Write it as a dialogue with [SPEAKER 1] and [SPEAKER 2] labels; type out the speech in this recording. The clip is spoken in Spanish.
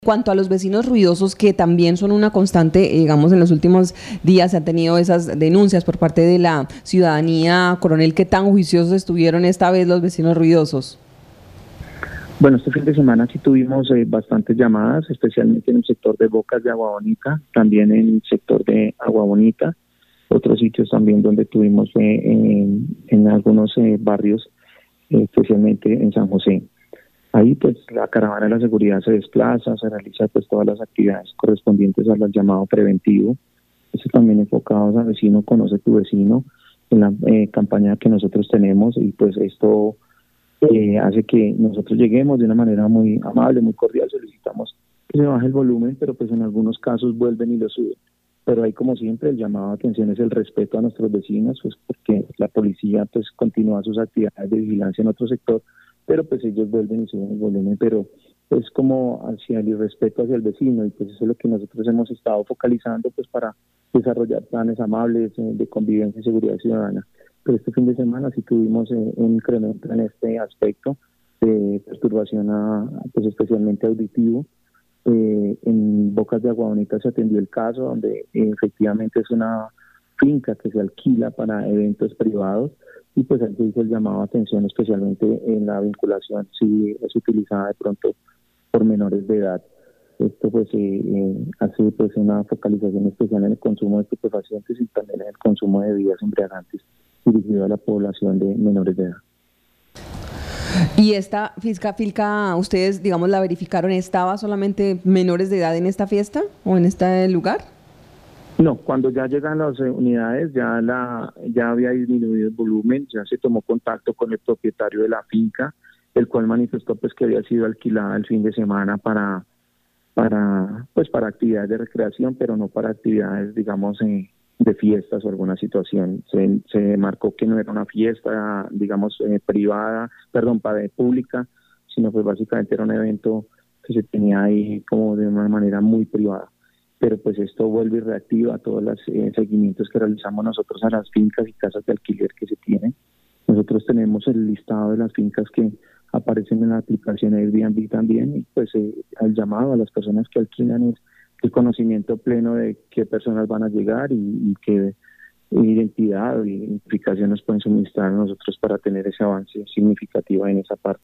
[SPEAKER 1] Cuanto a los vecinos ruidosos, que también son una constante, digamos, en los últimos días se han tenido esas denuncias por parte de la ciudadanía, coronel, ¿qué tan juiciosos estuvieron esta vez los vecinos ruidosos?
[SPEAKER 2] Bueno, este fin de semana sí tuvimos bastantes llamadas, especialmente en el sector de Bocas de Agua Bonita, también en el sector de Agua Bonita, otros sitios también donde tuvimos en algunos barrios, especialmente en San José. Ahí pues la caravana de la seguridad se desplaza, se realiza pues todas las actividades correspondientes al llamado preventivo. Eso también enfocados a vecino, conoce tu vecino, en la campaña que nosotros tenemos, y pues esto hace que nosotros lleguemos de una manera muy amable, muy cordial. Solicitamos que se baje el volumen, pero pues en algunos casos vuelven y lo suben. Pero ahí, como siempre, el llamado de atención es el respeto a nuestros vecinos, pues porque la policía pues continúa sus actividades de vigilancia en otro sector, pero pues ellos vuelven y suben el volumen, pero es como hacia el irrespeto hacia el vecino, y pues eso es lo que nosotros hemos estado focalizando pues para desarrollar planes amables de convivencia y seguridad ciudadana. Pero este fin de semana sí tuvimos un incremento en este aspecto de perturbación pues especialmente auditivo. En Bocas de Agua Bonita se atendió el caso donde efectivamente es una finca que se alquila para eventos privados, y pues ahí se hizo el llamado a atención especialmente en la vinculación si es utilizada de pronto por menores de edad. Esto pues hace pues una focalización especial en el consumo de estupefacientes y también en el consumo de bebidas embriagantes dirigido a la población de menores de edad.
[SPEAKER 1] Y esta finca, ustedes, digamos, la verificaron, ¿estaba solamente menores de edad en esta fiesta o en este lugar?
[SPEAKER 2] No, cuando ya llegan las unidades ya había disminuido el volumen, ya se tomó contacto con el propietario de la finca, el cual manifestó pues que había sido alquilada el fin de semana para actividades de recreación, pero no para actividades, digamos, de fiestas o alguna situación. Se marcó que no era una fiesta, digamos, pública, sino pues básicamente era un evento que se tenía ahí como de una manera muy privada. Pero pues esto vuelve y reactiva todos los seguimientos que realizamos nosotros a las fincas y casas de alquiler que se tienen. Nosotros tenemos el listado de las fincas que aparecen en la aplicación Airbnb también, y pues el llamado a las personas que alquilan es el conocimiento pleno de qué personas van a llegar y qué identidad o identificación nos pueden suministrar a nosotros para tener ese avance significativo en esa parte.